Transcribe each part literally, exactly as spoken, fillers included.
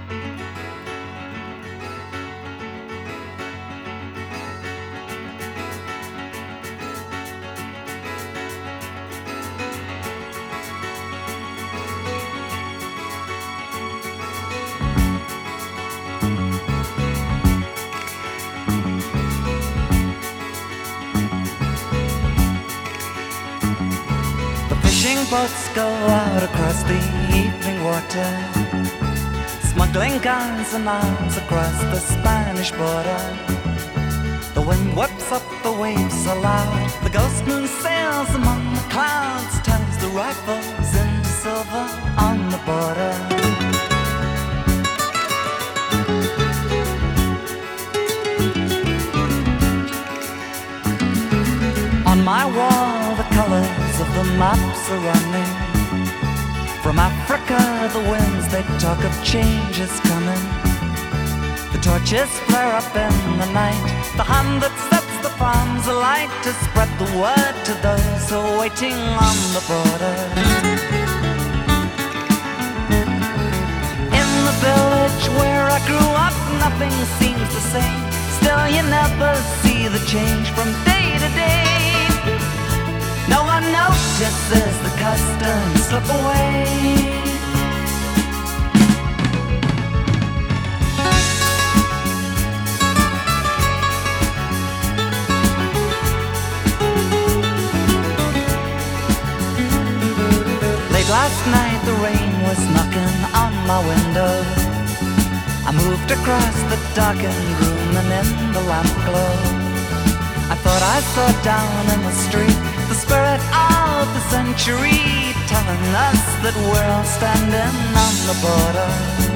Fishing boats go out across the evening water, smuggling guns and arms across the Spanish border. The wind whips up the waves aloud, the ghost moon sails among the clouds, turns the rifles into silver on the border. On my wall the colors of the maps are running. From Africa the winds, they talk of changes coming. The torches flare up in the night, the hand that sets the farms alight to spread the word to those who are waiting on the border. In the village where I grew up, nothing seems the same. Still you never see the change from day to day. No one notices the customs slip away. Late last night the rain was knocking on my window. I moved across the darkened room and in the lamp glow I thought I saw down in the street the spirit of the century, telling us that we're all standing on the border.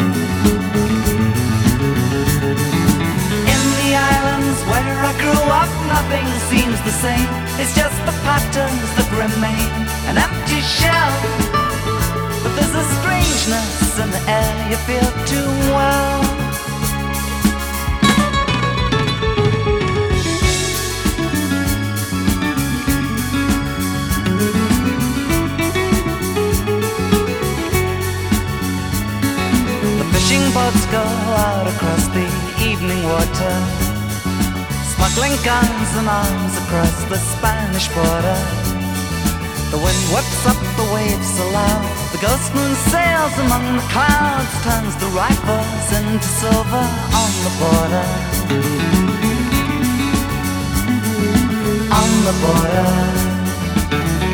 In the islands where I grew up, nothing seems the same. It's just the patterns that remain, an empty shell. But there's a strangeness in the air you feel too well. Fishing boats go out across the evening water, smuggling guns and arms across the Spanish border. The wind whips up the waves aloud, the ghost moon sails among the clouds, turns the rifles into silver on the border. On the border.